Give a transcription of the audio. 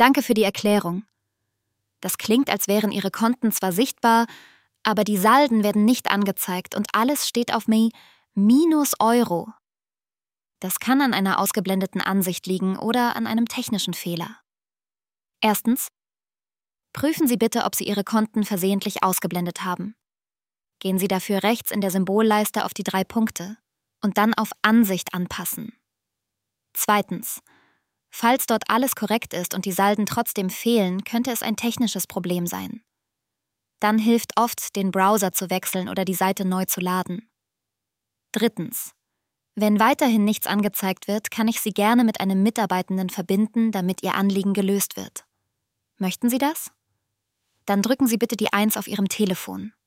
Danke für die Erklärung. Das klingt, als wären Ihre Konten zwar sichtbar, aber die Salden werden nicht angezeigt und alles steht auf -Euro. Das kann an einer ausgeblendeten Ansicht liegen oder an einem technischen Fehler. Erstens, prüfen Sie bitte, ob Sie Ihre Konten versehentlich ausgeblendet haben. Gehen Sie dafür rechts in der Symbolleiste auf die 3 Punkte und dann auf Ansicht anpassen. Zweitens, falls dort alles korrekt ist und die Salden trotzdem fehlen, könnte es ein technisches Problem sein. Dann hilft oft, den Browser zu wechseln oder die Seite neu zu laden. Drittens, wenn weiterhin nichts angezeigt wird, kann ich Sie gerne mit einem Mitarbeitenden verbinden, damit Ihr Anliegen gelöst wird. Möchten Sie das? Dann drücken Sie bitte die 1 auf Ihrem Telefon.